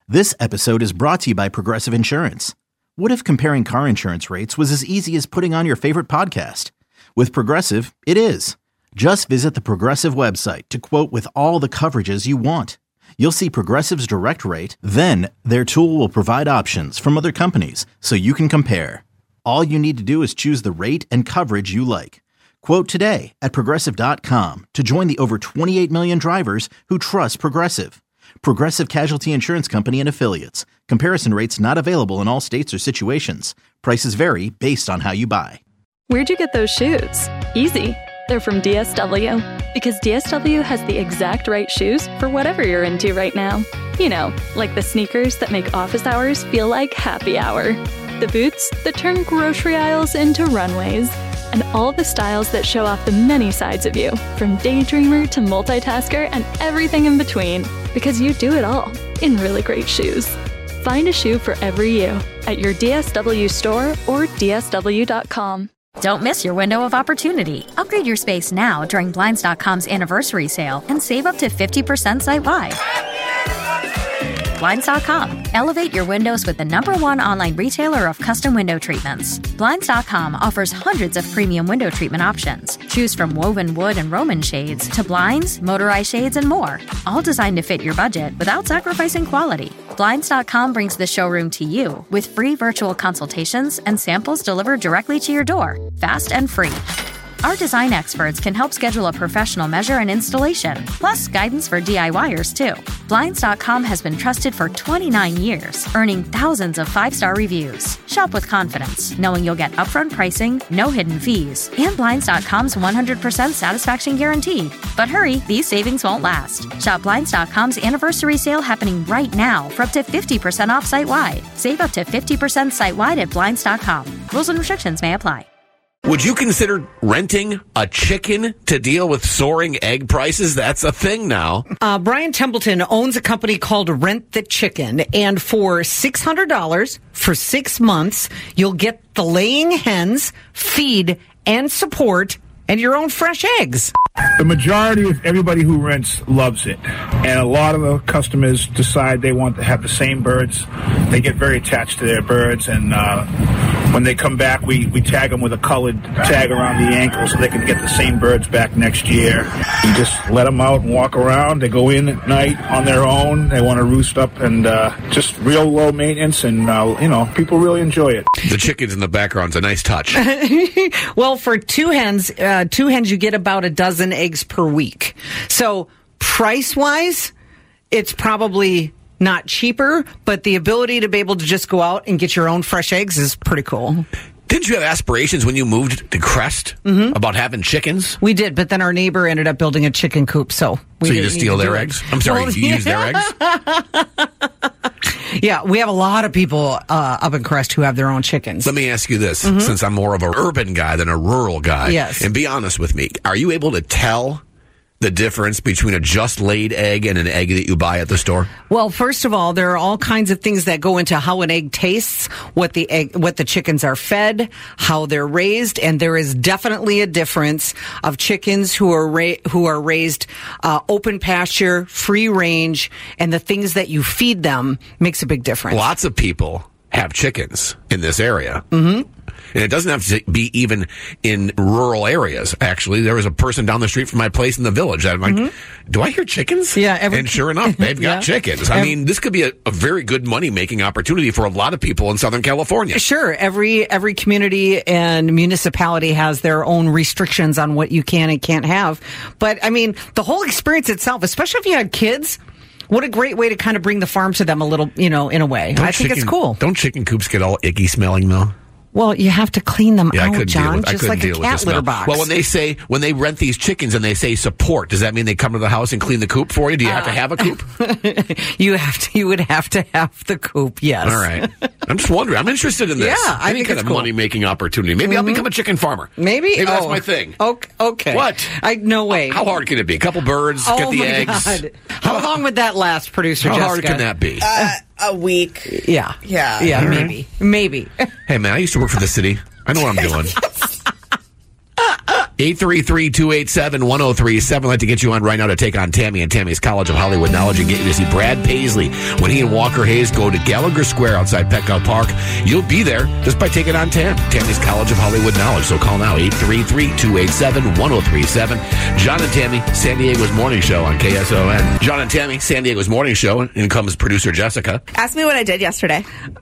This episode is brought to you by Progressive Insurance. What if comparing car insurance rates was as easy as putting on your favorite podcast? With Progressive, it is. Just visit the Progressive website to quote with all the coverages you want. You'll see Progressive's direct rate, then their tool will provide options from other companies so you can compare. All you need to do is choose the rate and coverage you like. Quote today at Progressive.com to join the over 28 million drivers who trust Progressive. Progressive Casualty Insurance Company and Affiliates. Comparison rates not available in all states or situations. Prices vary based on how you buy. Where'd you get those shoes? Easy. They're from DSW. Because DSW has the exact right shoes for whatever you're into right now. You know, like the sneakers that make office hours feel like happy hour. The boots that turn grocery aisles into runways. And all the styles that show off the many sides of you, from daydreamer to multitasker and everything in between. Because you do it all in really great shoes. Find a shoe for every you at your DSW store or DSW.com. Don't miss your window of opportunity. Upgrade your space now during Blinds.com's anniversary sale and save up to 50% site-wide. Blinds.com. Elevate your windows with the #1 online retailer of custom window treatments. Blinds.com offers hundreds of premium window treatment options. Choose from woven wood and Roman shades to blinds, motorized shades, and more. All designed to fit your budget without sacrificing quality. Blinds.com brings the showroom to you with free virtual consultations and samples delivered directly to your door, fast and free. Our design experts can help schedule a professional measure and installation, plus guidance for DIYers, too. Blinds.com has been trusted for 29 years, earning thousands of 5-star reviews. Shop with confidence, knowing you'll get upfront pricing, no hidden fees, and Blinds.com's 100% satisfaction guarantee. But hurry, these savings won't last. Shop Blinds.com's anniversary sale happening right now for up to 50% off site-wide. Save up to 50% site-wide at Blinds.com. Rules and restrictions may apply. Would you consider renting a chicken to deal with soaring egg prices? That's a thing now. Brian Templeton owns a company called Rent the Chicken, and for $600 for 6 months, you'll get the laying hens, feed, and support, and your own fresh eggs. The majority of everybody who rents loves it. And a lot of the customers decide they want to have the same birds. They get very attached to their birds, and when they come back, we tag them with a colored tag around the ankle so they can get the same birds back next year. We just let them out and walk around. They go in at night on their own. They want to roost up, and just real low maintenance, and people really enjoy it. The chickens in the background's a nice touch. Well, for two hens, you get about a dozen eggs per week. So price-wise, it's probably not cheaper, but the ability to be able to just go out and get your own fresh eggs is pretty cool. Didn't you have aspirations when you moved to Crest about having chickens? We did, but then our neighbor ended up building a chicken coop, so we you just steal their eggs? I'm sorry, you use their eggs? Yeah, we have a lot of people up in Crest who have their own chickens. Let me ask you this, since I'm more of an urban guy than a rural guy. Yes. And be honest with me, are you able to tell the difference between a just laid egg and an egg that you buy at the store? Well, first of all, there are all kinds of things that go into how an egg tastes, what the chickens are fed, how they're raised, and there is definitely a difference of chickens who are raised open pasture, free range, and the things that you feed them makes a big difference. Lots of people have chickens in this area. Mm-hmm. And it doesn't have to be even in rural areas, actually. There was a person down the street from my place in the village. I'm like, do I hear chickens? Yeah. And sure enough, they've got chickens. I mean, this could be a very good money-making opportunity for a lot of people in Southern California. Sure. Every community and municipality has their own restrictions on what you can and can't have. But, I mean, the whole experience itself, especially if you had kids, what a great way to kind of bring the farm to them a little, in a way. I think it's cool. Don't chicken coops get all icky smelling, though? Well, you have to clean them out, John, I just like a cat litter box. Well, when they rent these chickens and they say support, does that mean they come to the house and clean the coop for you? Do you have to have a coop? You would have to have the coop, yes. All right. I'm just wondering. I'm interested in this. Yeah, I think kind it's of cool. money-making opportunity. Maybe I'll become a chicken farmer. Maybe that's my thing. Okay. What? No way. How hard can it be? A couple birds, get the eggs. God. How long would that last, producer Jessica? How hard can that be? A week. Yeah, maybe. Hey, man, I used to work for the city. I know what I'm doing. 833-287-1037. I'd like to get you on right now to take on Tammy and Tammy's College of Hollywood Knowledge and get you to see Brad Paisley when he and Walker Hayes go to Gallagher Square outside Petco Park. You'll be there just by taking on Tammy's College of Hollywood Knowledge. So call now, 833-287-1037. John and Tammy, San Diego's morning show on KSON. John and Tammy, San Diego's morning show. In comes producer Jessica. Ask me what I did yesterday.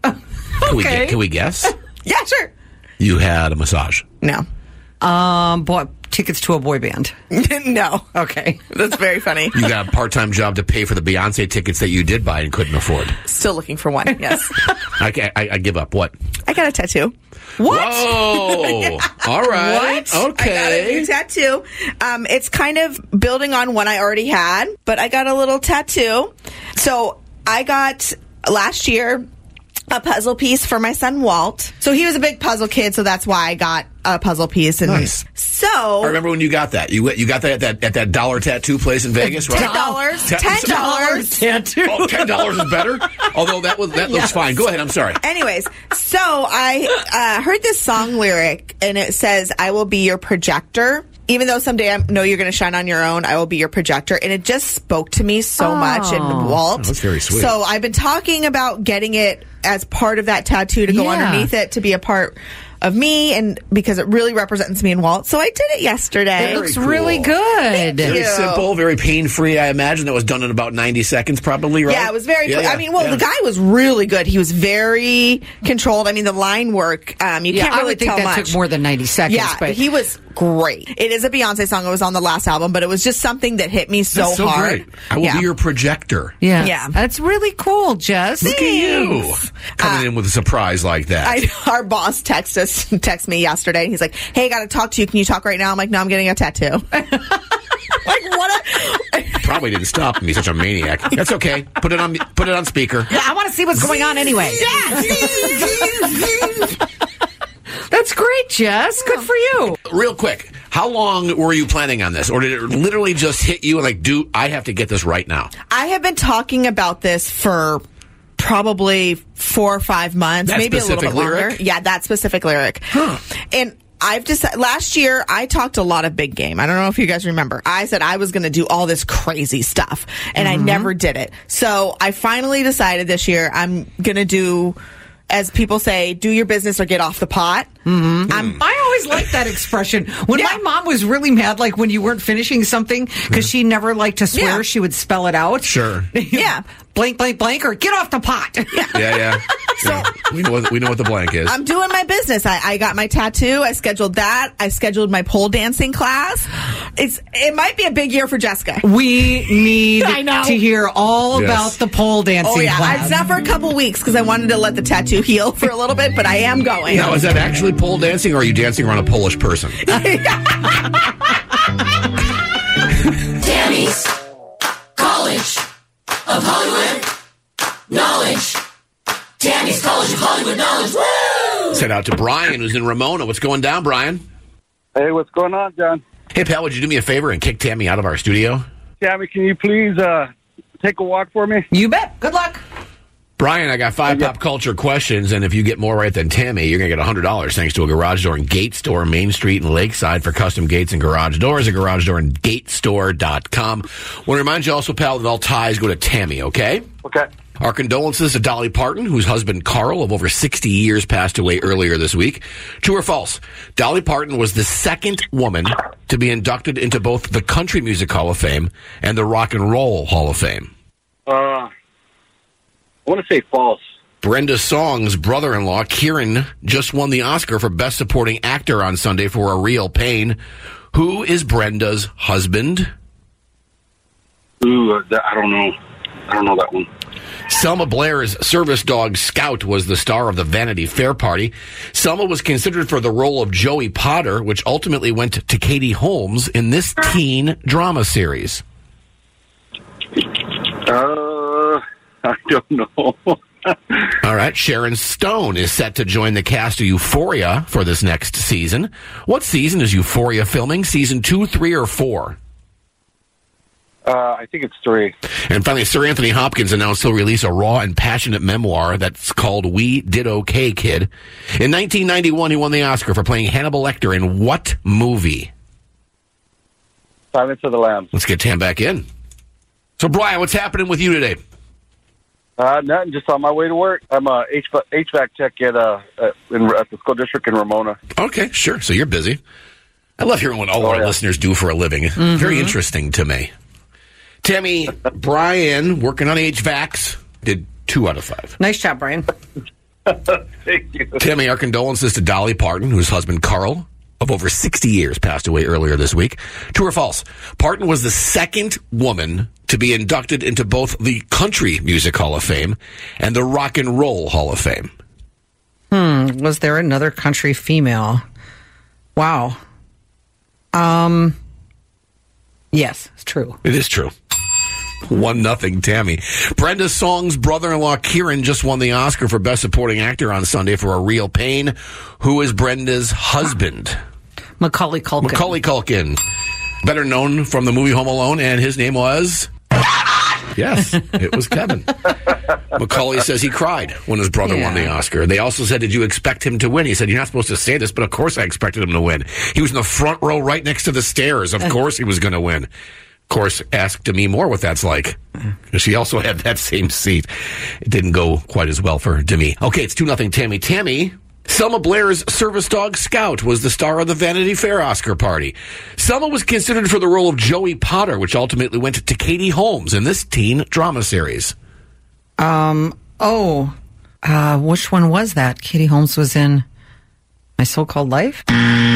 Can we guess? Yeah, sure. You had a massage. No. Bought tickets to a boy band. No. Okay. That's very funny. You got a part-time job to pay for the Beyonce tickets that you did buy and couldn't afford. Still looking for one, yes. I give up. What? I got a tattoo. What? Whoa. All right. What? Okay. I got a new tattoo. It's kind of building on one I already had, but I got a little tattoo. So I got, last year, a puzzle piece for my son, Walt. So he was a big puzzle kid, so that's why I got a puzzle piece. And nice. So I remember when you got that. You got that at that dollar tattoo place in Vegas, right? $10. $10. Tattoo. Oh, $10 is better. Although that looks fine. Go ahead. I'm sorry. Anyways, so I heard this song lyric, and it says, "I will be your projector. Even though someday I know you're going to shine on your own, I will be your projector." And it just spoke to me so much. And Walt. Oh, that's very sweet. So I've been talking about getting it as part of that tattoo to go underneath it, to be a part of me, and because it really represents me and Walt. So I did it yesterday. It looks cool. really good. Very simple, very pain-free. I imagine that was done in about 90 seconds, probably, right? Yeah, it was very quick. Yeah. I mean, the guy was really good. He was very controlled. I mean, the line work, you can't really I would think tell that much. took more than 90 seconds. Yeah, but he was great. It is a Beyonce song. It was on the last album, but it was just something that hit me That's so hard. great. I will be your projector. Yeah. That's really cool, Jess. Look at you coming in with a surprise like that. Our boss texted me yesterday. He's like, "Hey, I got to talk to you. Can you talk right now?" I'm like, "No, I'm getting a tattoo." Like, what? Probably didn't stop him. He's such a maniac. That's okay. Put it on speaker. Yeah, I want to see what's going on anyway. That's great, Jess. Good for you. Real quick, how long were you planning on this? Or did it literally just hit you and I have to get this right now? I have been talking about this for probably 4 or 5 months, That maybe a little specific bit longer. lyric? Yeah, that specific lyric. And I've decided, last year I talked a lot of big game. I don't know if you guys remember. I said I was going to do all this crazy stuff, and I never did it. So I finally decided this year I'm going to do, as people say, do your business or get off the pot. I always liked that expression. When my mom was really mad, like when you weren't finishing something, because she never liked to swear, she would spell it out. Sure. Yeah. Blank, blank, blank, or get off the pot. Yeah. We know what the blank is. I'm doing my business. I got my tattoo. I scheduled that. I scheduled my pole dancing class. It might be a big year for Jessica. We need to hear all Yes. about the pole dancing Oh, yeah. class. It's not for a couple weeks because I wanted to let the tattoo heal for a little bit, but I am going. Now, is that actually pole dancing, or are you dancing around a Polish person? Tammy's College of Hollywood Knowledge. Tammy's College of Hollywood Knowledge. Woo! Send out to Brian, who's in Ramona. What's going down, Brian? Hey, what's going on, John? Hey, pal, would you do me a favor and kick Tammy out of our studio? Tammy, can you please take a walk for me? You bet. Good luck. Brian, I got 5 pop culture questions, and if you get more right than Tammy, you're going to get $100 thanks to a garage door and gate store, Main Street and Lakeside, for custom gates and garage doors. A garage door and gatestore.com. Want to remind you also, pal, that all ties go to Tammy, okay? Okay. Our condolences to Dolly Parton, whose husband Carl of over 60 years passed away earlier this week. True or false? Dolly Parton was the second woman to be inducted into both the Country Music Hall of Fame and the Rock and Roll Hall of Fame. I want to say false. Brenda Song's brother-in-law, Kieran, just won the Oscar for Best Supporting Actor on Sunday for A Real Pain. Who is Brenda's husband? Ooh, I don't know. I don't know that one. Selma Blair's service dog Scout was the star of the Vanity Fair party. Selma was considered for the role of Joey Potter, which ultimately went to Katie Holmes in this teen drama series. I don't know. All right. Sharon Stone is set to join the cast of Euphoria for this next season. What season is Euphoria filming? Season 2, 3, or 4? I think it's 3. And finally, Sir Anthony Hopkins announced he'll release a raw and passionate memoir that's called We Did Okay, Kid. In 1991, he won the Oscar for playing Hannibal Lecter in what movie? Silence of the Lambs. Let's get Tam back in. So, Brian, what's happening with you today? Nothing. Just on my way to work. I'm a HVAC tech at the school district in Ramona. Okay, sure. So you're busy. I love hearing what all our listeners do for a living. Very interesting to me. Tammy, Brian, working on HVACs, did 2 out of 5. Nice job, Brian. Thank you. Tammy, our condolences to Dolly Parton, whose husband Carl, of over 60 years, passed away earlier this week. True or false? Parton was the second woman to be inducted into both the Country Music Hall of Fame and the Rock and Roll Hall of Fame. Was there another country female? Wow. Yes, it's true. It is true. 1-0, Tammy. Brenda Song's brother-in-law, Kieran, just won the Oscar for Best Supporting Actor on Sunday for A Real Pain. Who is Brenda's husband? Macaulay Culkin. Macaulay Culkin. Better known from the movie Home Alone, and his name was... Yes, it was Kevin. Macaulay says he cried when his brother won the Oscar. They also said, did you expect him to win? He said, you're not supposed to say this, but of course I expected him to win. He was in the front row right next to the stairs. Of course he was going to win. Of course, ask Demi Moore what that's like. She also had that same seat. It didn't go quite as well for Demi. Okay, it's 2-0, Tammy. Tammy, Selma Blair's service dog Scout was the star of the Vanity Fair Oscar party. Selma was considered for the role of Joey Potter, which ultimately went to Katie Holmes in this teen drama series. Which one was that? Katie Holmes was in My So-Called Life?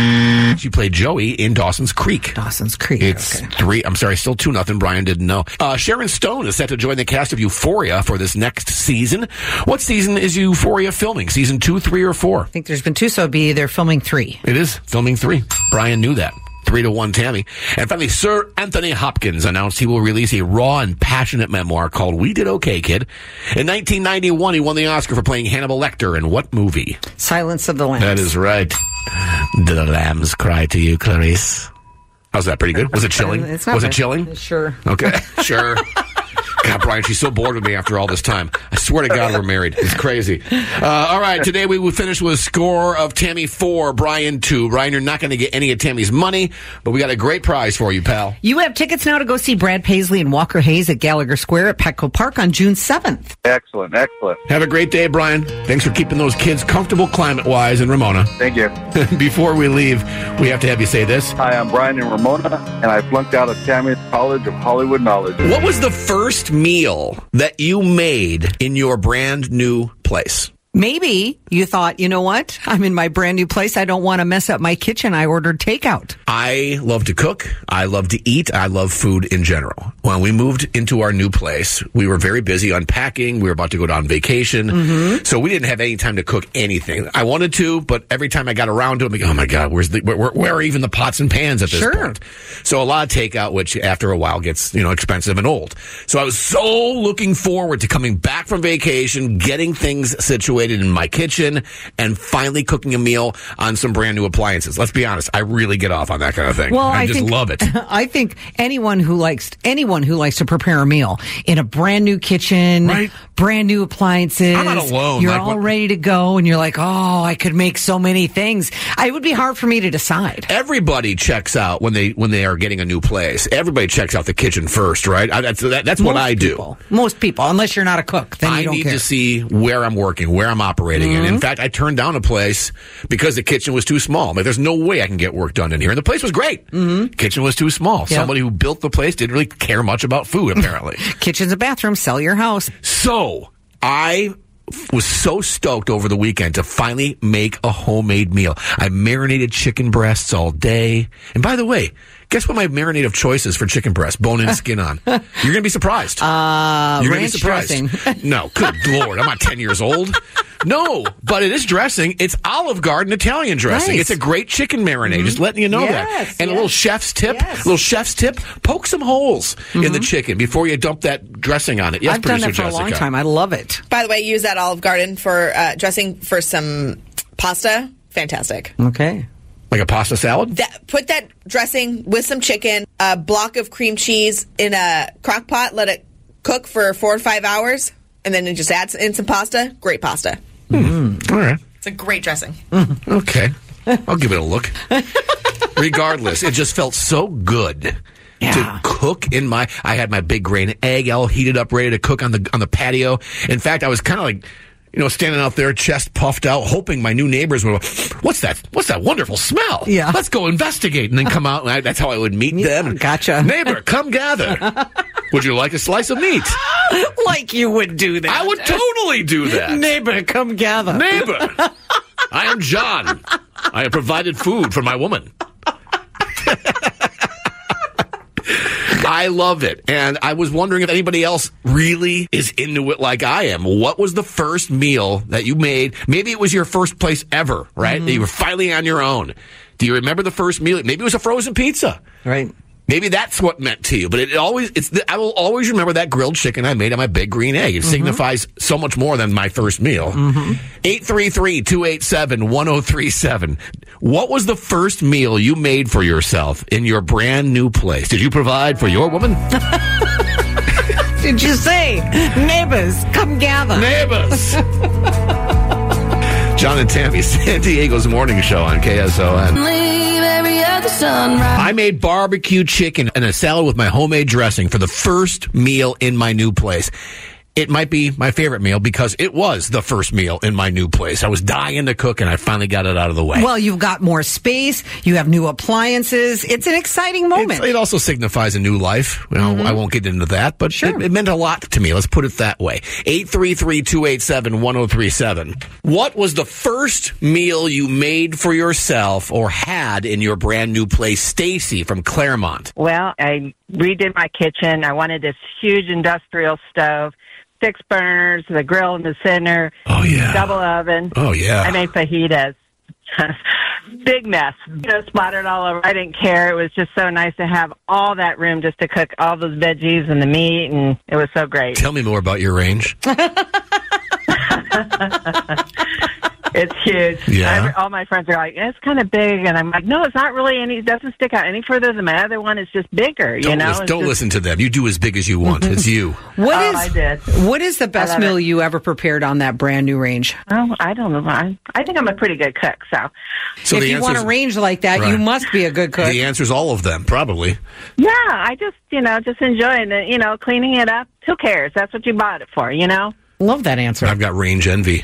She played Joey in Dawson's Creek. Dawson's Creek. It's okay. 3. I'm sorry, still 2-0. Brian didn't know. Sharon Stone is set to join the cast of Euphoria for this next season. What season is Euphoria filming? Season 2, 3, or 4? I think there's been 2, so they're filming 3. It is filming 3. Brian knew that. 3-1, Tammy. And finally, Sir Anthony Hopkins announced he will release a raw and passionate memoir called We Did Okay, Kid. In 1991, he won the Oscar for playing Hannibal Lecter in what movie? Silence of the Lambs. That is right. Did the lambs cry to you, Clarice? How's that? Pretty good? Was it chilling? It's not Was bad. it chilling? Sure. Okay, sure. God, Brian, she's so bored with me after all this time. I swear to God we're married. It's crazy. All right, today we will finish with a score of Tammy 4, Brian 2. Brian, you're not going to get any of Tammy's money, but we got a great prize for you, pal. You have tickets now to go see Brad Paisley and Walker Hayes at Gallagher Square at Petco Park on June 7th. Excellent. Have a great day, Brian. Thanks for keeping those kids comfortable climate-wise in Ramona. Thank you. Before we leave, we have to have you say this. Hi, I'm Brian in Ramona, and I flunked out of Tammy's College of Hollywood Knowledge. What was the first meal that you made in your brand new place? Maybe you thought, you know what? I'm in my brand new place. I don't want to mess up my kitchen. I ordered takeout. I love to cook. I love to eat. I love food in general. When we moved into our new place, we were very busy unpacking. We were about to go on vacation. So we didn't have any time to cook anything. I wanted to, but every time I got around to it, I'm like, oh my God, where are even the pots and pans at this point? So a lot of takeout, which after a while gets, expensive and old. So I was so looking forward to coming back from vacation, getting things situated in my kitchen, and finally cooking a meal on some brand new appliances. Let's be honest, I really get off on that kind of thing. Well, I just love it. I think anyone who likes to prepare a meal in a brand new kitchen, right, brand new appliances, I'm not alone. You're all ready to go, and you're like, oh, I could make so many things. It would be hard for me to decide. Everybody checks out when they are getting a new place. Everybody checks out the kitchen first, right? That's what I do. Most people, unless you're not a cook, then you don't care. I need to see where I'm working, where I'm operating in. In fact, I turned down a place because the kitchen was too small. Like, there's no way I can get work done in here. And the place was great. Kitchen was too small. Yep. Somebody who built the place didn't really care much about food, apparently. Kitchen's a bathroom. Sell your house. So I was so stoked over the weekend to finally make a homemade meal. I marinated chicken breasts all day. And by the way, guess what my marinade of choice is for chicken breast? Bone and skin on. You're going to be surprised. You're going to be surprised. Dressing. No, good Lord. I'm not 10 years old. No, but it is dressing. It's Olive Garden Italian dressing. Nice. It's a great chicken marinade. Just letting you know that. And a little chef's tip. Poke some holes in the chicken before you dump that dressing on it. Yes, I've done that for a long time. I love it. By the way, use that Olive Garden for dressing for some pasta. Fantastic. Okay. Like a pasta salad? Put that dressing with some chicken, a block of cream cheese in a crock pot, let it cook for 4 or 5 hours, and then it just adds in some pasta. Great pasta. All right. It's a great dressing. Okay. I'll give it a look. Regardless, it just felt so good to cook in I had my big grain egg all heated up, ready to cook on the patio. In fact, I was kind of like, standing out there, chest puffed out, hoping my new neighbors would go, what's that wonderful smell? Yeah. Let's go investigate. And then come out, and that's how I would meet them. Gotcha. Neighbor, come gather. Would you like a slice of meat? Like you would do that. I would totally do that. Neighbor, come gather. Neighbor, I am John. I have provided food for my woman. I love it. And I was wondering if anybody else really is into it like I am. What was the first meal that you made? Maybe it was your first place ever, right? That you were finally on your own. Do you remember the first meal? Maybe it was a frozen pizza. Right. Maybe that's what meant to you. But I will always remember that grilled chicken I made on my big green egg. It signifies so much more than my first meal. 833-287-1037. What was the first meal you made for yourself in your brand new place? Did you provide for your woman? Did you say, neighbors, come gather? Neighbors! John and Tammy, San Diego's morning show on KSON. I made barbecue chicken and a salad with my homemade dressing for the first meal in my new place. It might be my favorite meal because it was the first meal in my new place. I was dying to cook, and I finally got it out of the way. Well, you've got more space. You have new appliances. It's an exciting moment. It also signifies a new life. I won't get into that, but it meant a lot to me. Let's put it that way. 833-287-1037. What was the first meal you made for yourself or had in your brand new place? Stacy from Claremont. Well, I redid my kitchen. I wanted this huge industrial stove. 6 burners, the grill in the center. Oh, yeah. Double oven. Oh, yeah. I made fajitas. Big mess. Splattered all over. I didn't care. It was just so nice to have all that room just to cook all those veggies and the meat, and it was so great. Tell me more about your range. It's huge. Yeah. All my friends are like, it's kind of big. And I'm like, no, it's not really it doesn't stick out any further than my other one. It's just bigger, Don't listen to them. You do as big as you want. It's you. I did. What is the best meal you ever prepared on that brand new range? Oh, I don't know. I think I'm a pretty good cook. So if you want a range like that, you must be a good cook. The answer's all of them, probably. Yeah, I just, just enjoying it, cleaning it up. Who cares? That's what you bought it for, Love that answer. I've got range envy.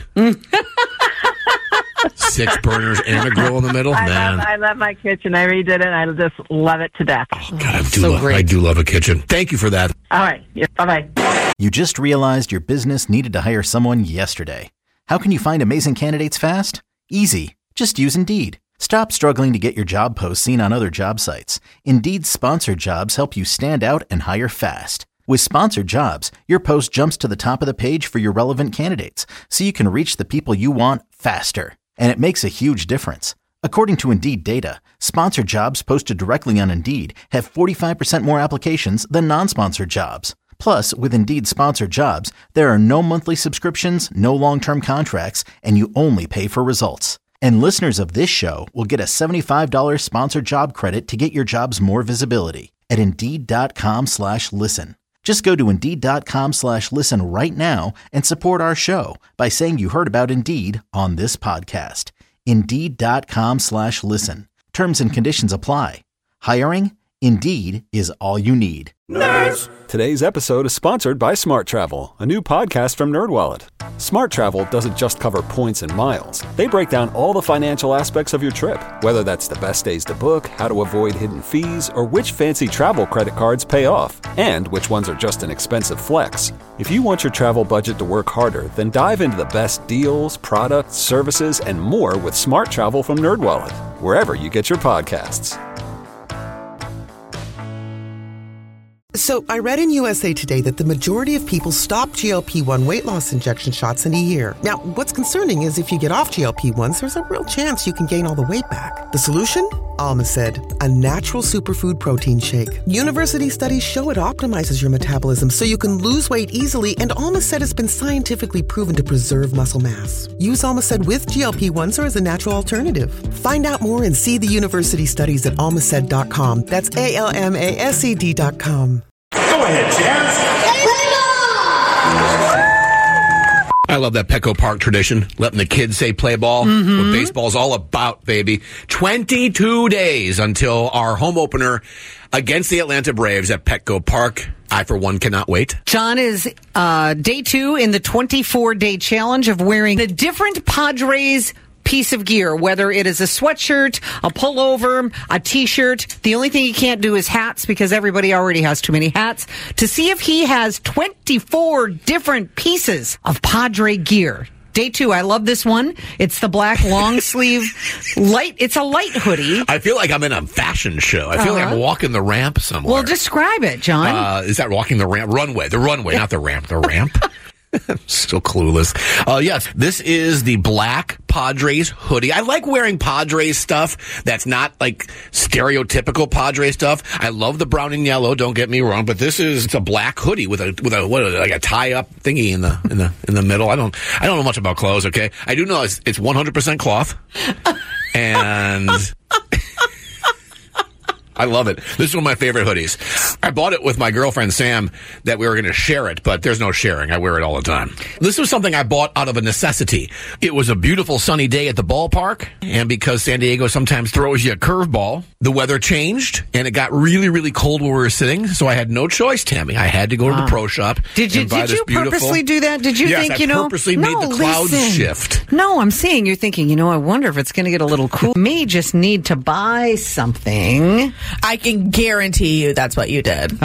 6 burners and a grill in the middle. I love my kitchen. I redid it. I just love it to death. Oh, God, I do love a kitchen. Thank you for that. All right. Yeah, bye-bye. You just realized your business needed to hire someone yesterday. How can you find amazing candidates fast? Easy. Just use Indeed. Stop struggling to get your job posts seen on other job sites. Indeed's sponsored jobs help you stand out and hire fast. With sponsored jobs, your post jumps to the top of the page for your relevant candidates, so you can reach the people you want faster. And it makes a huge difference. According to Indeed data, sponsored jobs posted directly on Indeed have 45% more applications than non-sponsored jobs. Plus, with Indeed sponsored jobs, there are no monthly subscriptions, no long-term contracts, and you only pay for results. And listeners of this show will get a $75 sponsored job credit to get your jobs more visibility at Indeed.com/listen. Just go to Indeed.com/listen right now and support our show by saying you heard about Indeed on this podcast. Indeed.com/listen. Terms and conditions apply. Hiring? Indeed is all you need. Nerds! Today's episode is sponsored by Smart Travel, a new podcast from NerdWallet. Smart Travel doesn't just cover points and miles. They break down all the financial aspects of your trip, whether that's the best days to book, how to avoid hidden fees, or which fancy travel credit cards pay off, and which ones are just an expensive flex. If you want your travel budget to work harder, then dive into the best deals, products, services, and more with Smart Travel from NerdWallet, wherever you get your podcasts. So I read in USA Today that the majority of people stop GLP-1 weight loss injection shots in a year. Now, what's concerning is if you get off GLP-1s, there's a real chance you can gain all the weight back. The solution? Alma said, a natural superfood protein shake. University studies show it optimizes your metabolism so you can lose weight easily, and Alma said has been scientifically proven to preserve muscle mass. Use Alma said with GLP-1s or as a natural alternative. Find out more and see the university studies at almased.com. That's ALMASED.com. Go ahead, Chance. I love that Petco Park tradition, letting the kids say play ball. What baseball's all about, baby. 22 days until our home opener against the Atlanta Braves at Petco Park. I, for one, cannot wait. John is day 2 in the 24-day challenge of wearing a different Padres piece of gear, whether it is a sweatshirt, a pullover, a t-shirt. The only thing he can't do is hats because everybody already has too many hats. To see if he has 24 different pieces of Padre gear. Day 2, I love this one. It's the black long sleeve light. It's a light hoodie. I feel like I'm in a fashion show. I feel like I'm walking the ramp somewhere. Well, describe it, John. Is that walking the ramp? Runway. The runway, not the ramp. The ramp. I'm so clueless. Yes, this is the black Padres hoodie. I like wearing Padres stuff that's not like stereotypical Padres stuff. I love the brown and yellow, don't get me wrong, but it's a black hoodie with a tie-up thingy in the middle. I don't know much about clothes, okay? I do know it's 100% cloth. And I love it. This is one of my favorite hoodies. I bought it with my girlfriend, Sam, that we were going to share it, but there's no sharing. I wear it all the time. This was something I bought out of a necessity. It was a beautiful sunny day at the ballpark, and because San Diego sometimes throws you a curveball, the weather changed, and it got really, really cold where we were sitting, so I had no choice, Tammy. I had to go to the pro shop. Did you purposely do that? Did you think, I purposely made the clouds shift. No, I'm saying you're thinking, I wonder if it's going to get a little cool. May just need to buy something. I can guarantee you that's what you did.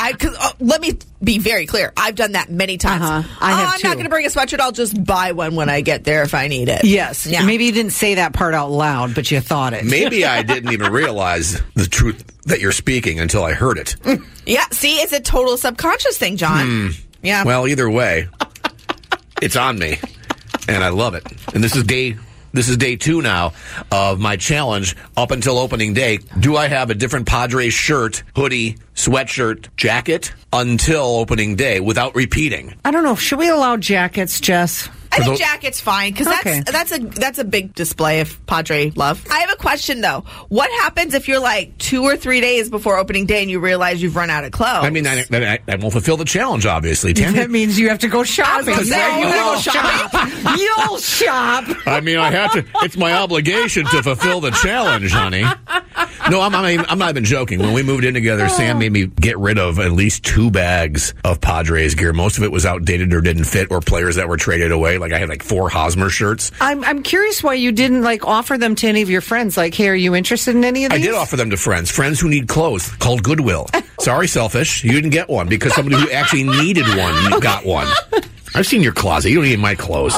Let me be very clear. I've done that many times. I have I'm not going to bring a sweatshirt. I'll just buy one when I get there if I need it. Yes. Yeah. Maybe you didn't say that part out loud, but you thought it. Maybe I didn't even realize the truth that you're speaking until I heard it. Yeah. See, it's a total subconscious thing, John. Yeah. Well, either way, it's on me, and I love it. And this is day 2 now of my challenge up until opening day. Do I have a different Padres shirt, hoodie, sweatshirt, jacket until opening day without repeating? I don't know. Should we allow jackets, Jess? I think jacket's fine because that's a big display of Padre love. I have a question though. What happens if you're like 2 or 3 days before opening day and you realize you've run out of clothes? I mean, that won't fulfill the challenge, obviously. Tammy. That means you have to go shopping. You'll shop. You'll shop. I mean, I have to. It's my obligation to fulfill the challenge, honey. No, I'm not even joking. When we moved in together, Sam made me get rid of at least 2 bags of Padres gear. Most of it was outdated or didn't fit, or players that were traded away. Like I had like 4 Hosmer shirts. I'm curious why you didn't offer them to any of your friends. Like, hey, are you interested in any of these? I did offer them to friends who need clothes, called Goodwill. Sorry, selfish. You didn't get one because somebody who actually needed one got one. I've seen your closet. You don't need my clothes.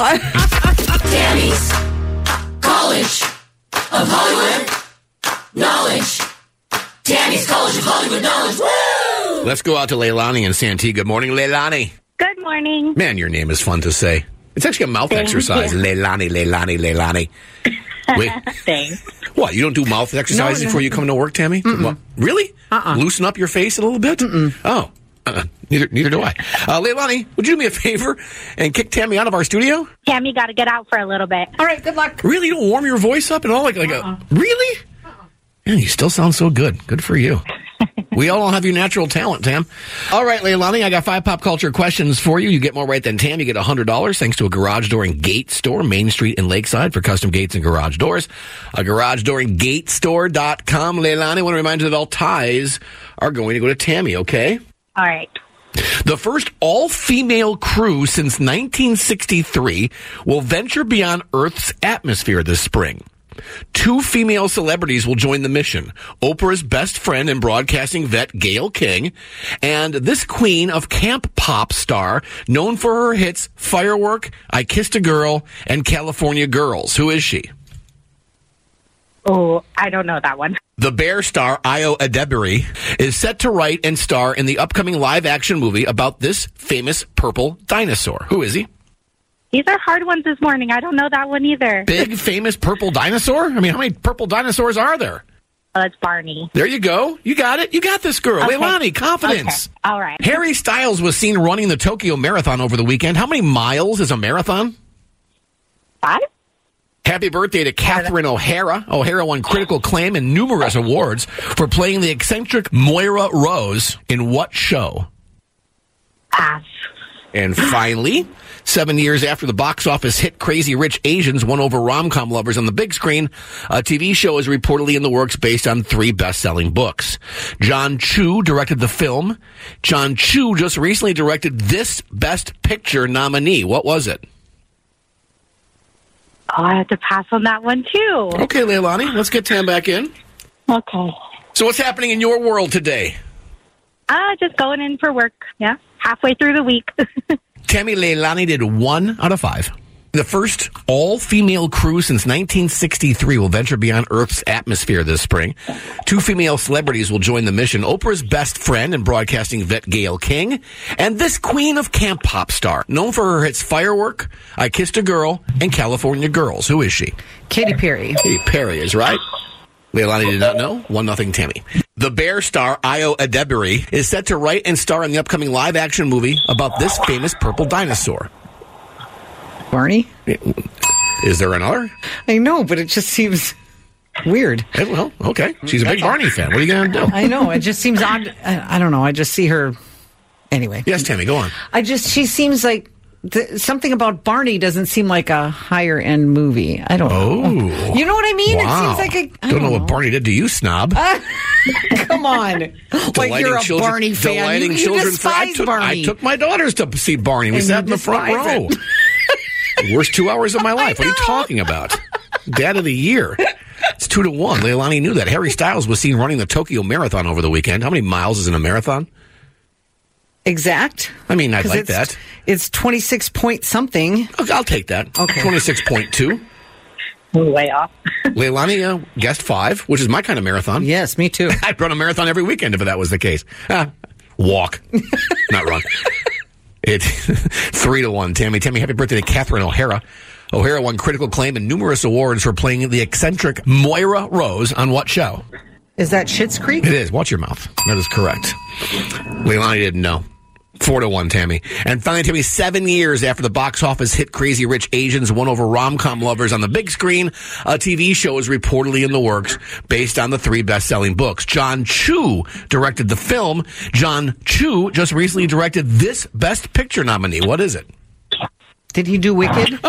Tammy's College of Hollywood Knowledge. Tammy's College of Hollywood Knowledge. Woo! Let's go out to Leilani in Santee. Good morning, Leilani. Good morning. Man, your name is fun to say. It's actually a mouth exercise. Leilani. Wait. Thanks. What, you don't do mouth exercises before you come to work, Tammy? What, really? Loosen up your face a little bit? Oh. Neither do I. Leilani, would you do me a favor and kick Tammy out of our studio? Tammy got to get out for a little bit. All right, good luck. Really? You don't warm your voice up at all? Really? Man, you still sound so good. Good for you. We all don't have your natural talent, Tam. All right, Leilani, I got 5 pop culture questions for you. You get more right than Tam. You get $100 thanks to a garage door and gate store, Main Street in Lakeside, for custom gates and garage doors. A garage door and gatestore.com. Leilani, I want to remind you that all ties are going to go to Tammy, okay? All right. The first all-female crew since 1963 will venture beyond Earth's atmosphere this spring. 2 female celebrities will join the mission. Oprah's best friend and broadcasting vet, Gayle King, and this queen of camp pop star known for her hits Firework, I Kissed a Girl, and California Girls. Who is she? Oh, I don't know that one. The Bear star, Ayo Edebiri, is set to write and star in the upcoming live-action movie about this famous purple dinosaur. Who is he? These are hard ones this morning. I don't know that one either. Big, famous purple dinosaur? I mean, how many purple dinosaurs are there? Oh, it's Barney. There you go. You got it. You got this, girl. Okay. Leilani, confidence. Okay. All right. Harry Styles was seen running the Tokyo Marathon over the weekend. How many miles is a marathon? 5. Happy birthday to Catherine O'Hara. O'Hara won critical acclaim and numerous awards for playing the eccentric Moira Rose in what show? Pass. And finally, 7 years after the box office hit Crazy Rich Asians won over rom-com lovers on the big screen, a TV show is reportedly in the works based on 3 best-selling books. John Chu directed the film. John Chu just recently directed this Best Picture nominee. What was it? Oh, I have to pass on that one, too. Okay, Leilani, let's get Tam back in. Okay. So what's happening in your world today? Just going in for work. Yeah, halfway through the week. Tammy, Leilani did 1 out of 5. The first all-female crew since 1963 will venture beyond Earth's atmosphere this spring. 2 female celebrities will join the mission. Oprah's best friend and broadcasting vet Gayle King, and this queen of camp pop star, known for her hits Firework, I Kissed a Girl, and California Girls. Who is she? Katy Perry. Katy Perry is right. Leilani did not know. 1-0 Tammy. The Bear star Ayo Edebiri is set to write and star in the upcoming live-action movie about this famous purple dinosaur. Barney? Is there another? I know, but it just seems weird. Well, okay. She's a big Barney fan. What are you going to do? I know. It just seems odd. I don't know. I just see her. Anyway. Yes, Tammy, go on. She seems like something about Barney doesn't seem like a higher end movie. I don't know. You know what I mean? Wow. It seems like I don't know what Barney did to you, snob. Come on. Like you're a Barney fan. Delighting You children. despise Barney. I took my daughters to see Barney. We And sat you in the front row. The worst 2 hours of my life. What are you talking about? Dad of the year. It's 2-1. Leilani knew that. Harry Styles was seen running the Tokyo Marathon over the weekend. How many miles is in a marathon? Exact? I mean, I'd like that. It's 26 point something. I'll take that. Okay. 26.2. Way off. Leilani guessed 5, which is my kind of marathon. Yes, me too. I'd run a marathon every weekend if that was the case. Walk. Not run. It's 3-1. Tammy, happy birthday to Catherine O'Hara. O'Hara won critical acclaim and numerous awards for playing the eccentric Moira Rose on what show? Is that Schitt's Creek? It is. Watch your mouth. That is correct. Leilani didn't know. 4-1, Tammy. And finally, Tammy, 7 years after the box office hit Crazy Rich Asians won over rom-com lovers on the big screen, a TV show is reportedly in the works based on the 3 best-selling books. John Chu directed the film. John Chu just recently directed this Best Picture nominee. What is it? Did he do Wicked?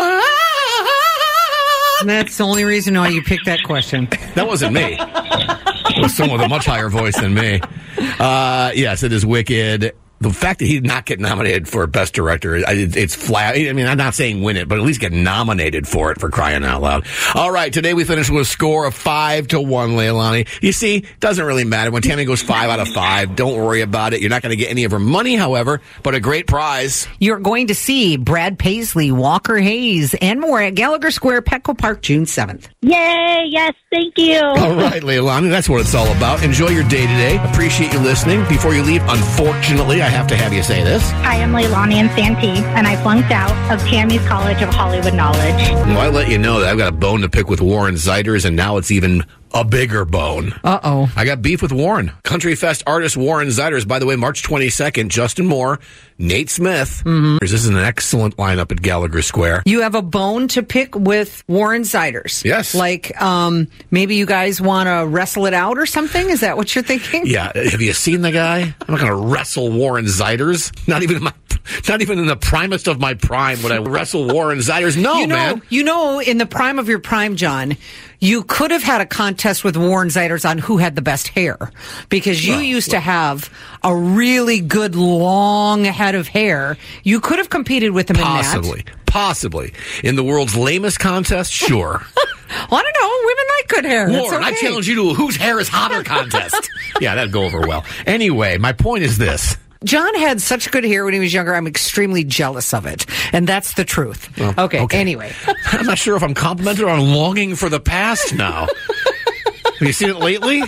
That's the only reason why you picked that question. That wasn't me. It was someone with a much higher voice than me. Yes, it is Wicked. The fact that he did not get nominated for Best Director, it's flat. I mean, I'm not saying win it, but at least get nominated for it, for crying out loud. All right, today we finished with a score of 5-1, Leilani. You see, doesn't really matter. When Tammy goes 5 out of 5, don't worry about it. You're not going to get any of her money, however, but a great prize. You're going to see Brad Paisley, Walker Hayes, and more at Gallagher Square, Petco Park, June 7th. Yay! Yes, thank you. All right, Leilani, that's what it's all about. Enjoy your day today. Appreciate you listening. Before you leave, unfortunately, I have to have you say this. Hi, I'm Leilani and Santee, and I flunked out of Tammy's College of Hollywood Knowledge. Well, I let you know that I've got a bone to pick with Warren Zeiders, and now it's even a bigger bone. Uh-oh. I got beef with Warren. Country Fest artist Warren Zeiders, by the way, March 22nd, Justin Moore, Nate Smith. Mm-hmm. This is an excellent lineup at Gallagher Square. You have a bone to pick with Warren Zeiders. Yes. Like, maybe you guys want to wrestle it out or something? Is that what you're thinking? Yeah. Have you seen the guy? I'm not going to wrestle Warren Zeiders. Not even in the primest of my prime would I wrestle Warren Zeiders. No, man. You know, in the prime of your prime, John, you could have had a contest with Warren Zeiders on who had the best hair, because you used to have a really good long head of hair. You could have competed with him in that. Possibly. In the world's lamest contest, sure. Well, I don't know. Women like good hair. Warren, I challenge you to a whose hair is hotter contest. Yeah, that'd go over well. Anyway, my point is this. John had such good hair when he was younger. I'm extremely jealous of it. And that's the truth. Well, okay, anyway. I'm not sure if I'm complimented or I'm longing for the past now. Have you seen it lately?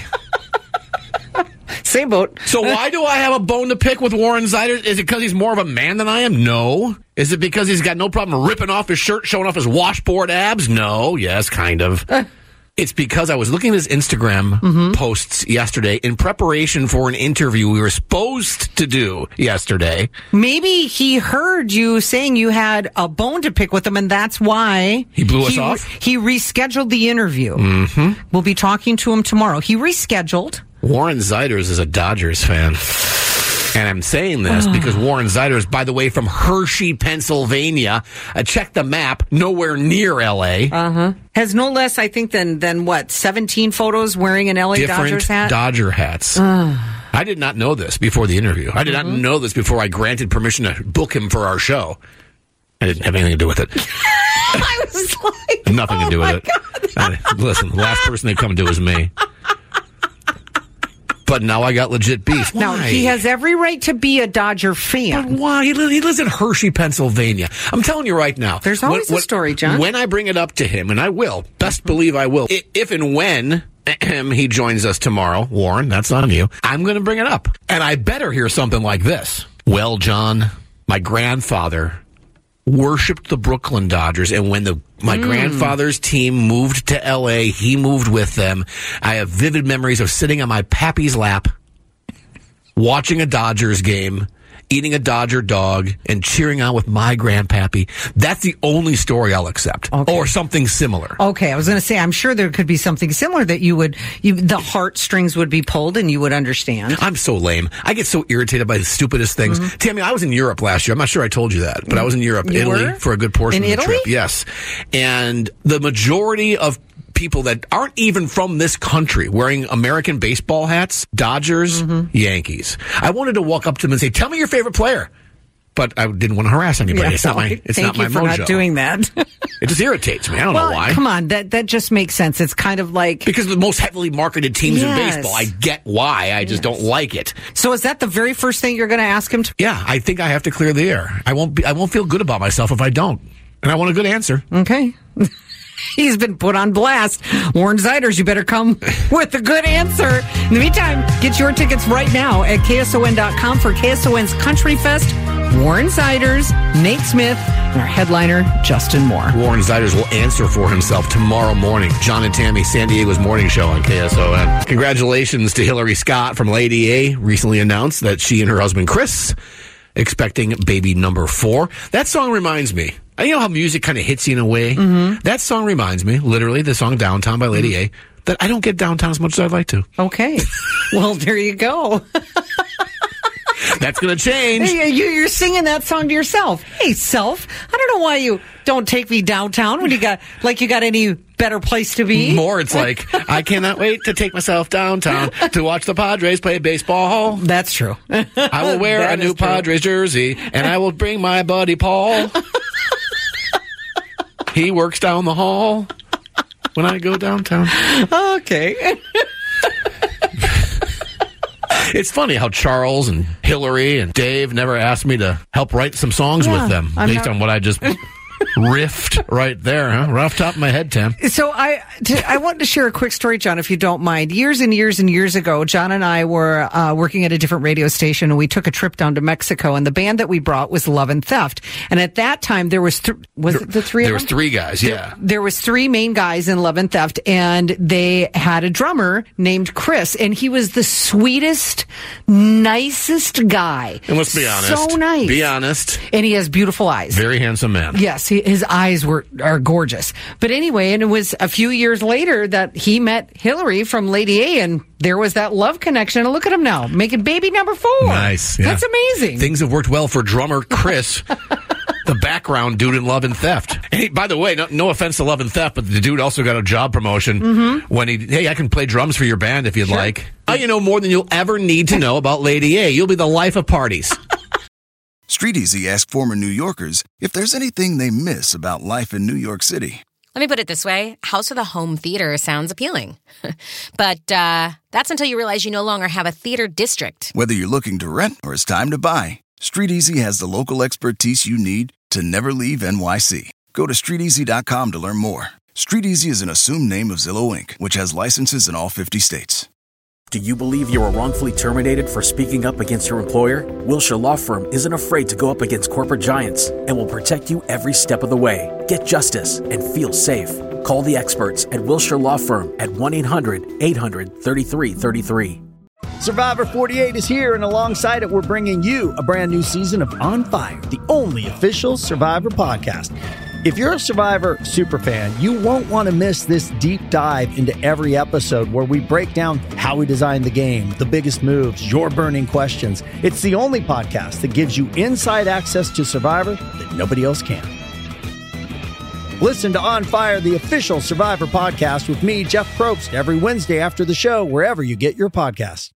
Same boat. So why do I have a bone to pick with Warren Zeiders? Is it because he's more of a man than I am? No. Is it because he's got no problem ripping off his shirt, showing off his washboard abs? No. Yes, kind of. It's because I was looking at his Instagram posts yesterday in preparation for an interview we were supposed to do yesterday. Maybe he heard you saying you had a bone to pick with him, and that's why he blew us off. He rescheduled the interview. Mm-hmm. We'll be talking to him tomorrow. He rescheduled. Warren Zeiders is a Dodgers fan. And I'm saying this because Warren Zeiders, by the way, from Hershey, Pennsylvania, check the map, nowhere near L.A. Has no less, I think, than what, 17 photos wearing an L.A. Different Dodgers hat? Dodger hats. I did not know this before the interview. I did not know this before I granted permission to book him for our show. I didn't have anything to do with it. I was like, nothing to do with it. Listen, the last person they come to is me. But now I got legit beef. Why? Now, he has every right to be a Dodger fan. But why? He lives in Hershey, Pennsylvania. I'm telling you right now. There's always a story, John. When I bring it up to him, and I will, best believe I will, if and when he joins us tomorrow, Warren, that's on you, I'm going to bring it up. And I better hear something like this. Well, John, my grandfather worshipped the Brooklyn Dodgers, and when my grandfather's team moved to L.A., he moved with them. I have vivid memories of sitting on my pappy's lap, watching a Dodgers game, eating a Dodger dog, and cheering on with my grandpappy. That's the only story I'll accept. Okay. Or something similar. Okay, I was going to say, I'm sure there could be something similar that the heartstrings would be pulled and you would understand. I'm so lame. I get so irritated by the stupidest things. Tammy, I was in Europe last year. I'm not sure I told you that, but I was in Europe, Italy, for a good portion of the trip. Yes. And the majority of people that aren't even from this country wearing American baseball hats, Dodgers, Yankees. I wanted to walk up to them and say, tell me your favorite player. But I didn't want to harass anybody. Yeah, it's not my mojo. Thank you for not doing that. It just irritates me. I don't know why. Come on, that just makes sense. It's kind of like... Because the most heavily marketed teams in baseball. I get why. I just don't like it. So is that the very first thing you're going to ask him to... Yeah, I think I have to clear the air. I won't feel good about myself if I don't. And I want a good answer. Okay. He's been put on blast. Warren Zeiders, you better come with a good answer. In the meantime, get your tickets right now at KSON.com for KSON's Country Fest. Warren Zeiders, Nate Smith, and our headliner, Justin Moore. Warren Zeiders will answer for himself tomorrow morning. John and Tammy, San Diego's morning show on KSON. Congratulations to Hillary Scott from Lady A. Recently announced that she and her husband, Chris, expecting baby number 4. That song reminds me. You know how music kind of hits you in a way? That song reminds me, literally, the song Downtown by Lady A, that I don't get downtown as much as I'd like to. Okay. Well, there you go. That's going to change. Hey, you're singing that song to yourself. Hey, self, I don't know why you don't take me downtown when you got any better place to be. More, it's like, I cannot wait to take myself downtown to watch the Padres play baseball. That's true. I will wear a new Padres jersey, and I will bring my buddy Paul. He works down the hall when I go downtown. Okay. It's funny how Charles and Hillary and Dave never asked me to help write some songs with them, based on what I just riffed right there, huh? Right off the top of my head, Tim. So I wanted to share a quick story, John, if you don't mind. Years and years and years ago, John and I were working at a different radio station, and we took a trip down to Mexico, and the band that we brought was Love and Theft. And at that time, there was it the three of them? There was 3 guys, yeah. There was 3 main guys in Love and Theft, and they had a drummer named Chris, and he was the sweetest, nicest guy. And let's be honest. So nice. Be honest. And he has beautiful eyes. Very handsome man. Yes, his eyes are gorgeous. But anyway, and it was a few years later that he met Hillary from Lady A, and there was that love connection. And look at him now, making baby number 4. Nice. Yeah. That's amazing. Things have worked well for drummer Chris, the background dude in Love and Theft. Hey, by the way, no offense to Love and Theft, but the dude also got a job promotion when hey, I can play drums for your band if you'd like. You know more than you'll ever need to know about Lady A. You'll be the life of parties. Street Easy asked former New Yorkers if there's anything they miss about life in New York City. Let me put it this way. House of the Home Theater sounds appealing. But that's until you realize you no longer have a theater district. Whether you're looking to rent or it's time to buy, Street Easy has the local expertise you need to never leave NYC. Go to StreetEasy.com to learn more. Street Easy is an assumed name of Zillow Inc., which has licenses in all 50 states. Do you believe you were wrongfully terminated for speaking up against your employer? Wilshire Law Firm isn't afraid to go up against corporate giants and will protect you every step of the way. Get justice and feel safe. Call the experts at Wilshire Law Firm at 1-800-800-3333. Survivor 48 is here, and alongside it, we're bringing you a brand new season of On Fire, the only official Survivor podcast. If you're a Survivor superfan, you won't want to miss this deep dive into every episode where we break down how we designed the game, the biggest moves, your burning questions. It's the only podcast that gives you inside access to Survivor that nobody else can. Listen to On Fire, the official Survivor podcast with me, Jeff Probst, every Wednesday after the show, wherever you get your podcasts.